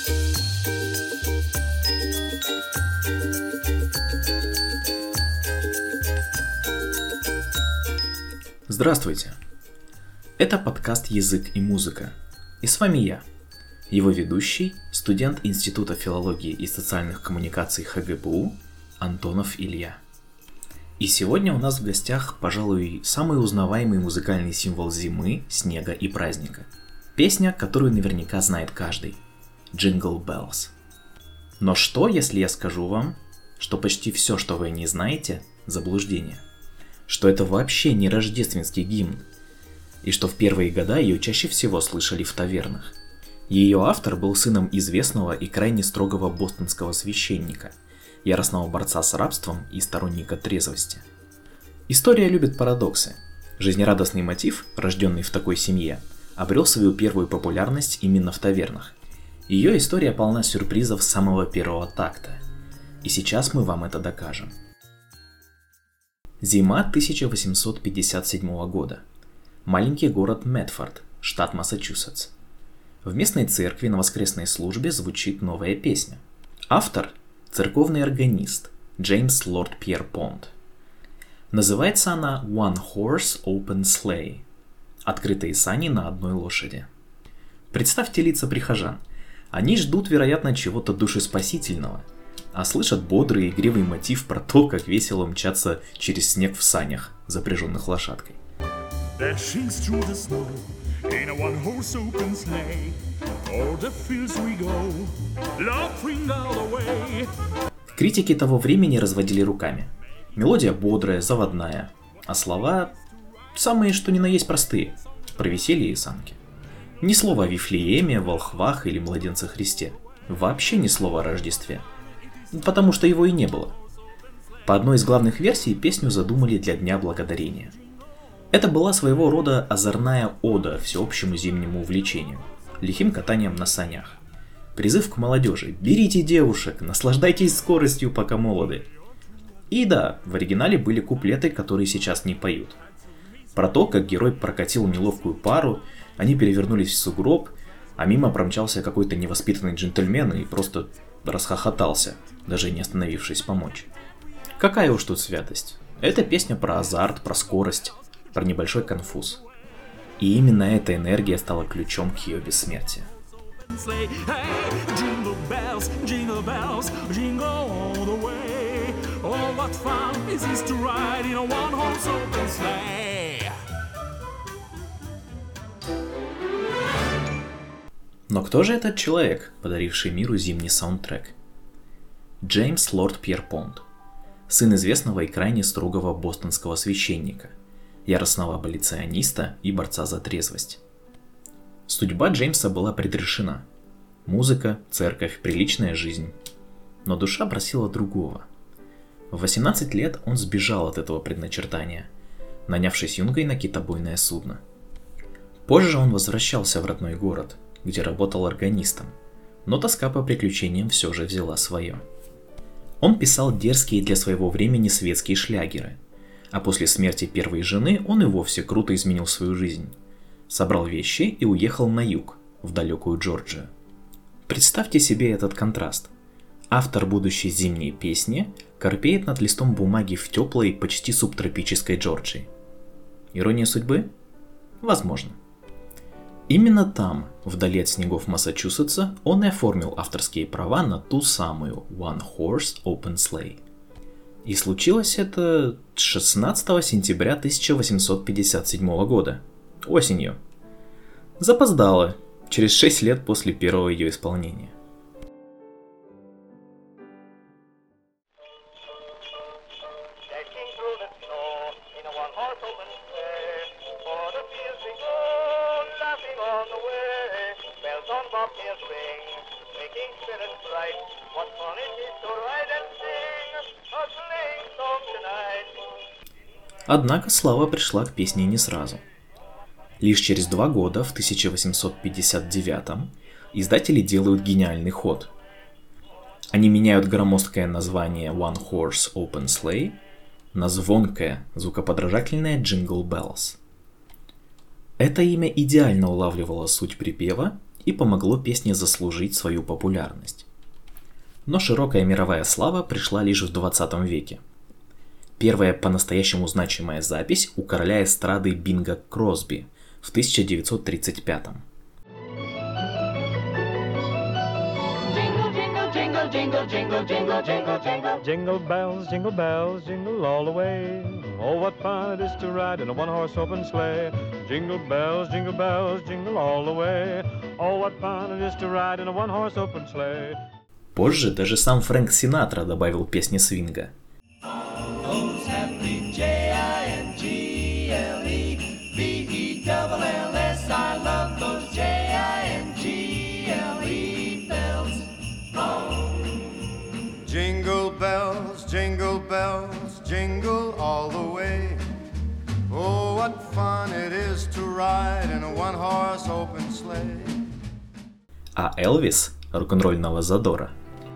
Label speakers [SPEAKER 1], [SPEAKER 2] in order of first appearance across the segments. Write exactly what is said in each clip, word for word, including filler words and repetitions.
[SPEAKER 1] Здравствуйте! Это подкаст «Язык и музыка». И с вами я, его ведущий, студент Института филологии и социальных коммуникаций ха гэ бэ у Антонов Илья. И сегодня у нас в гостях, пожалуй, самый узнаваемый музыкальный символ зимы, снега и праздника. Песня, которую наверняка знает каждый – Jingle Bells. Но что, если я скажу вам, что почти все, что вы не знаете – заблуждение? Что это вообще не рождественский гимн, и что в первые года ее чаще всего слышали в тавернах. Ее автор был сыном известного и крайне строгого бостонского священника, яростного борца с рабством и сторонника трезвости. История любит парадоксы. Жизнерадостный мотив, рожденный в такой семье, обрел свою первую популярность именно в тавернах. Ее история полна сюрпризов с самого первого такта. И сейчас мы вам это докажем. Зима тысяча восемьсот пятьдесят седьмого года. Маленький город Медфорд, штат Массачусетс. В местной церкви на воскресной службе звучит новая песня. Автор – церковный органист Джеймс Лорд Пьерпонт. Называется она One Horse Open Sleigh – открытые сани на одной лошади. Представьте лица прихожан. Они ждут, вероятно, чего-то душеспасительного, а слышат бодрый игривый мотив про то, как весело мчаться через снег в санях, запряженных лошадкой. Критики того времени разводили руками. Мелодия бодрая, заводная, а слова самые что ни на есть простые, про веселье и санки. Ни слова о Вифлееме, волхвах или младенце Христе. Вообще ни слова о Рождестве. Потому что его и не было. По одной из главных версий песню задумали для Дня Благодарения. Это была своего рода озорная ода всеобщему зимнему увлечению, лихим катанием на санях. Призыв к молодежи: берите девушек, наслаждайтесь скоростью, пока молоды. И да, в оригинале были куплеты, которые сейчас не поют. Про то, как герой прокатил неловкую пару, они перевернулись в сугроб, а мимо промчался какой-то невоспитанный джентльмен и просто расхохотался, даже не остановившись помочь. Какая уж тут святость. Это песня про азарт, про скорость, про небольшой конфуз. И именно эта энергия стала ключом к ее бессмертию. Но кто же этот человек, подаривший миру зимний саундтрек? Джеймс Лорд Пьерпонт, сын известного и крайне строгого бостонского священника, яростного аболициониста и борца за трезвость. Судьба Джеймса была предрешена. Музыка, церковь, приличная жизнь. Но душа просила другого. В восемнадцать лет он сбежал от этого предначертания, нанявшись юнгой на китобойное судно. Позже он возвращался в родной город, где работал органистом, но тоска по приключениям все же взяла свое. Он писал дерзкие для своего времени светские шлягеры, а после смерти первой жены он и вовсе круто изменил свою жизнь. Собрал вещи и уехал на юг, в далекую Джорджию. Представьте себе этот контраст. Автор будущей зимней песни корпеет над листом бумаги в теплой, почти субтропической Джорджии. Ирония судьбы? Возможно. Именно там, вдали от снегов Массачусетса, он и оформил авторские права на ту самую One Horse Open Sleigh. И случилось это шестнадцатого сентября тысяча восемьсот пятьдесят седьмого года, осенью. Запоздало, через шесть лет после первого ее исполнения. Однако слава пришла к песне не сразу. Лишь через два года, в тысяча восемьсот пятьдесят девятом, издатели делают гениальный ход. Они меняют громоздкое название One Horse Open Sleigh на звонкое, звукоподражательное Jingle Bells. Это имя идеально улавливало суть припева и помогло песне заслужить свою популярность. Но широкая мировая слава пришла лишь в двадцатом веке. Первая по-настоящему значимая запись у короля эстрады Бинга Кросби в тысяча девятьсот тридцать пятом.
[SPEAKER 2] Jingle, jingle, jingle, jingle, jingle. Jingle bells, jingle bells, jingle all the way. Oh, what fun it is to ride in a one-horse open sleigh. Jingle bells, jingle bells, jingle all the way. Oh, what fun it is to ride in a one-horse open sleigh.
[SPEAKER 1] Позже даже сам Фрэнк Синатра добавил песни свинга.
[SPEAKER 3] Jingle bells, jingle bells, jingle all the way. Oh, what fun it is to ride in a one-horse open sleigh.
[SPEAKER 1] А Элвис рок-н-ролльного задора.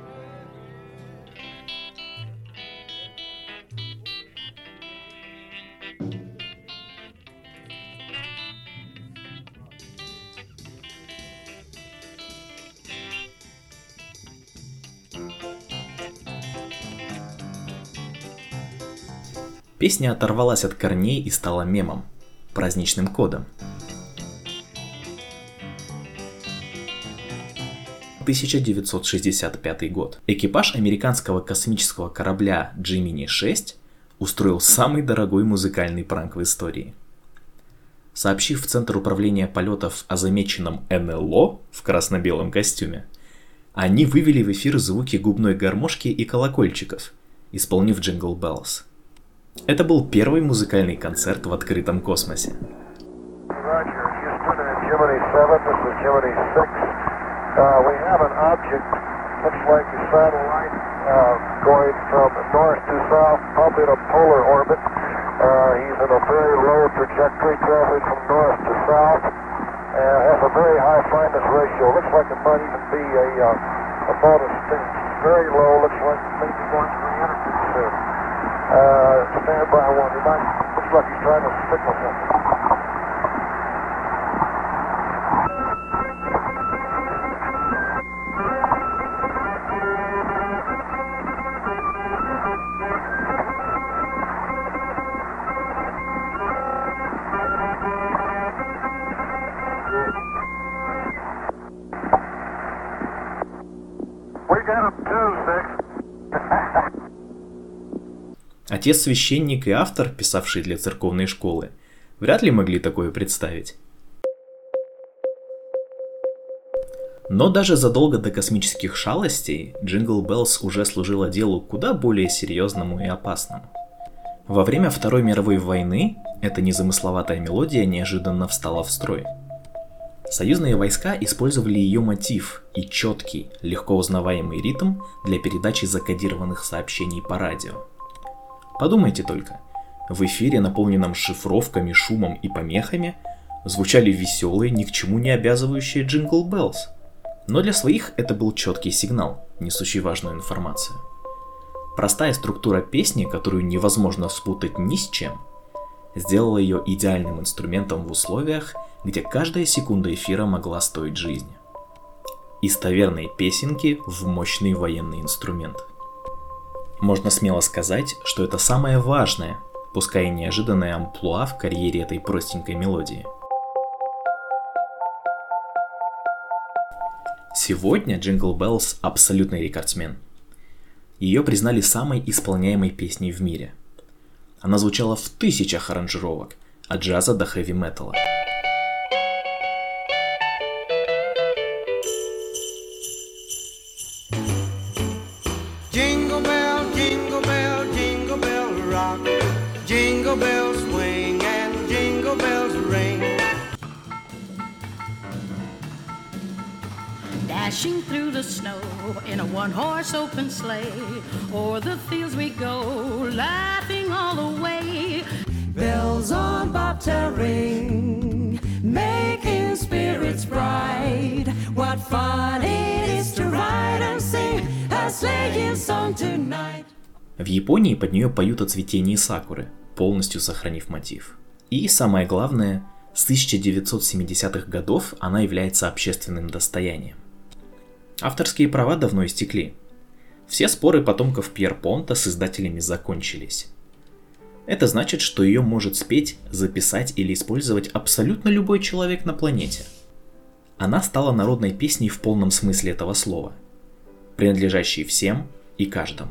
[SPEAKER 1] Песня оторвалась от корней и стала мемом, праздничным кодом. тысяча девятьсот шестьдесят пятый год. Экипаж американского космического корабля Джемини шесть устроил самый дорогой музыкальный пранк в истории. Сообщив в Центр управления полетов о замеченном эн эл о в красно-белом костюме, они вывели в эфир звуки губной гармошки и колокольчиков, исполнив Jingle Bells. Это был первый музыкальный концерт в открытом космосе.
[SPEAKER 4] Uh, we have an object, looks like a satellite, uh, going from north to south, probably in a polar orbit. Uh, he's in a very low trajectory, traveling from north to south, and has a very high fineness ratio. Looks like it might even be a, uh, about a stinch. Very low, looks like maybe going three hundred percent. Uh, stand by one. He might, looks like he's trying to signal something.
[SPEAKER 1] Отец священник и автор, писавший для церковной школы, вряд ли могли такое представить. Но даже задолго до космических шалостей Jingle Bells уже служила делу куда более серьезному и опасному. Во время Второй мировой войны эта незамысловатая мелодия неожиданно встала в строй. Союзные войска использовали ее мотив и четкий, легко узнаваемый ритм для передачи закодированных сообщений по радио. Подумайте только, в эфире, наполненном шифровками, шумом и помехами, звучали веселые, ни к чему не обязывающие Jingle Bells. Но для своих это был четкий сигнал, несущий важную информацию. Простая структура песни, которую невозможно спутать ни с чем, сделала ее идеальным инструментом в условиях, где каждая секунда эфира могла стоить жизни. Из таверной песенки в мощный военный инструмент. Можно смело сказать, что это самое важное, пускай и неожиданное амплуа в карьере этой простенькой мелодии. Сегодня Jingle Bells абсолютный рекордсмен. Ее признали самой исполняемой песней в мире. Она звучала в тысячах аранжировок, от джаза до хэви-металла.
[SPEAKER 3] Jingle bell, jingle bell, jingle bell rock. Jingle bells swing and jingle bells ring.
[SPEAKER 5] Dashing through the snow in a one-horse open sleigh, o'er the fields we go, laughing all the way.
[SPEAKER 6] Bells on bobtail ring, making spirits bright. What fun it is to ride and sing a sleighing song tonight.
[SPEAKER 1] В Японии под нее поют о цветении сакуры, полностью сохранив мотив. И самое главное, С тысяча девятьсот семидесятых годов она является общественным достоянием. Авторские права давно истекли. Все споры потомков Пьерпонта с издателями закончились. Это значит, что ее может спеть, записать или использовать абсолютно любой человек на планете. Она стала народной песней в полном смысле этого слова, принадлежащей всем и каждому.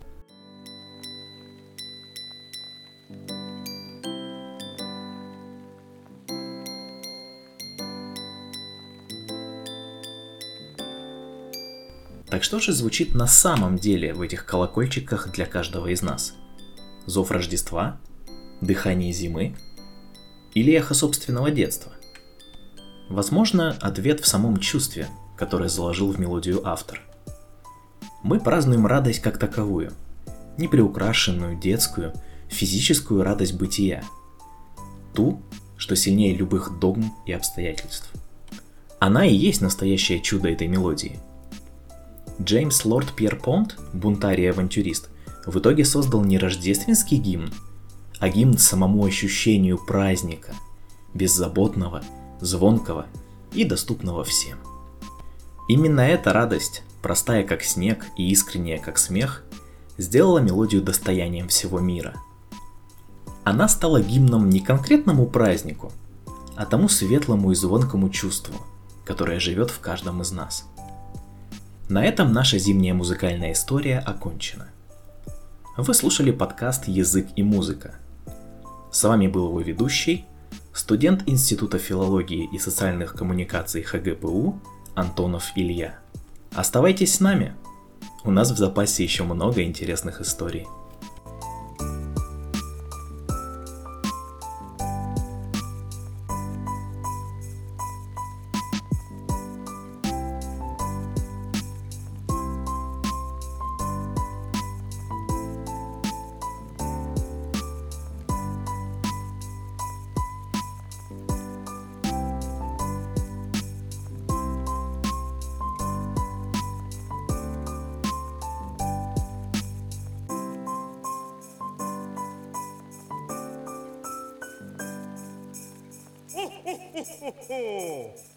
[SPEAKER 1] Так что же звучит на самом деле в этих колокольчиках для каждого из нас? Зов Рождества? Дыхание зимы? Или эхо собственного детства? Возможно, ответ в самом чувстве, которое заложил в мелодию автор. Мы празднуем радость как таковую, неприукрашенную, детскую, физическую радость бытия. Ту, что сильнее любых догм и обстоятельств. Она и есть настоящее чудо этой мелодии. Джеймс Лорд Пьерпонт, бунтарь и авантюрист, в итоге создал не рождественский гимн, а гимн самому ощущению праздника, беззаботного, звонкого и доступного всем. Именно эта радость, простая как снег и искренняя как смех, сделала мелодию достоянием всего мира. Она стала гимном не конкретному празднику, а тому светлому и звонкому чувству, которое живет в каждом из нас. На этом наша зимняя музыкальная история окончена. Вы слушали подкаст «Язык и музыка». С вами был его ведущий, студент Института филологии и социальных коммуникаций ХГПУ Антонов Илья. Оставайтесь с нами, у нас в запасе еще много интересных историй.
[SPEAKER 2] Ho, ho, ho, ho, ho.